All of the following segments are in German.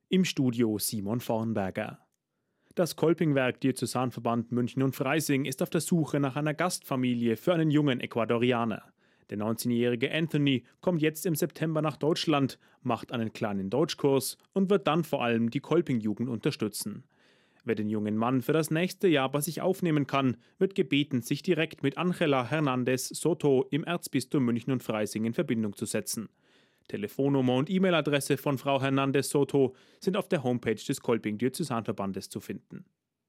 Im Studio Simon Vornberger. Das Kolpingwerk Diözesanverband München und Freising ist auf der Suche nach einer Gastfamilie für einen jungen Ecuadorianer. Der 19-jährige Anthony kommt jetzt im September nach Deutschland, macht einen kleinen Deutschkurs und wird dann vor allem die Kolping-Jugend unterstützen. Wer den jungen Mann für das nächste Jahr bei sich aufnehmen kann, wird gebeten, sich direkt mit Ángela Hernández Soto im Erzbistum München und Freising in Verbindung zu setzen. Telefonnummer und E-Mail-Adresse von Frau Hernández Soto sind auf der Homepage des Kolping-Diözesanverbandes zu finden.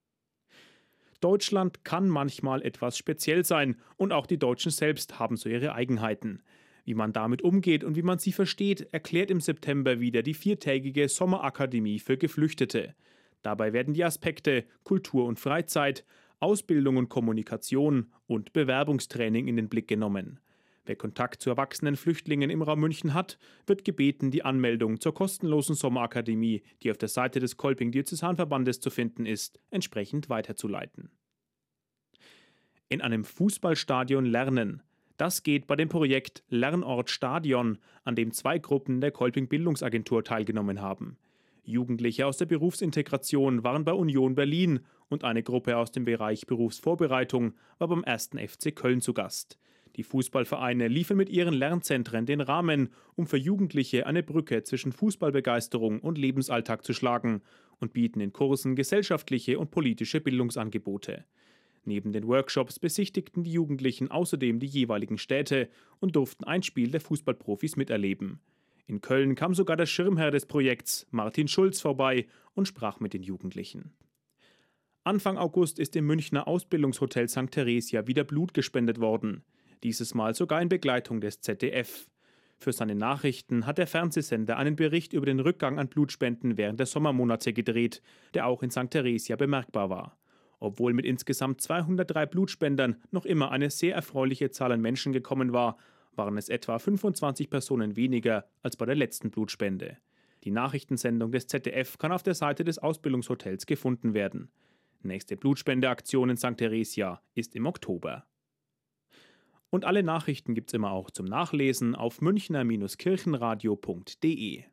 Deutschland kann manchmal etwas speziell sein und auch die Deutschen selbst haben so ihre Eigenheiten. Wie man damit umgeht und wie man sie versteht, erklärt im September wieder die 4-tägige Sommerakademie für Geflüchtete. Dabei werden die Aspekte Kultur und Freizeit, Ausbildung und Kommunikation und Bewerbungstraining in den Blick genommen. Wer Kontakt zu erwachsenen Flüchtlingen im Raum München hat, wird gebeten, die Anmeldung zur kostenlosen Sommerakademie, die auf der Seite des Kolping-Diözesanverbandes zu finden ist, entsprechend weiterzuleiten. In einem Fußballstadion lernen. Das geht bei dem Projekt Lernort Stadion, an dem 2 Gruppen der Kolping-Bildungsagentur teilgenommen haben. Jugendliche aus der Berufsintegration waren bei Union Berlin und eine Gruppe aus dem Bereich Berufsvorbereitung war beim 1. FC Köln zu Gast. Die Fußballvereine liefern mit ihren Lernzentren den Rahmen, um für Jugendliche eine Brücke zwischen Fußballbegeisterung und Lebensalltag zu schlagen und bieten in Kursen gesellschaftliche und politische Bildungsangebote. Neben den Workshops besichtigten die Jugendlichen außerdem die jeweiligen Städte und durften ein Spiel der Fußballprofis miterleben. In Köln kam sogar der Schirmherr des Projekts, Martin Schulz, vorbei und sprach mit den Jugendlichen. Anfang August ist im Münchner Ausbildungshotel St. Theresia wieder Blut gespendet worden. Dieses Mal sogar in Begleitung des ZDF. Für seine Nachrichten hat der Fernsehsender einen Bericht über den Rückgang an Blutspenden während der Sommermonate gedreht, der auch in St. Theresia bemerkbar war. Obwohl mit insgesamt 203 Blutspendern noch immer eine sehr erfreuliche Zahl an Menschen gekommen war, waren es etwa 25 Personen weniger als bei der letzten Blutspende. Die Nachrichtensendung des ZDF kann auf der Seite des Ausbildungshotels gefunden werden. Nächste Blutspendeaktion in St. Theresia ist im Oktober. Und alle Nachrichten gibt's immer auch zum Nachlesen auf münchner-kirchenradio.de.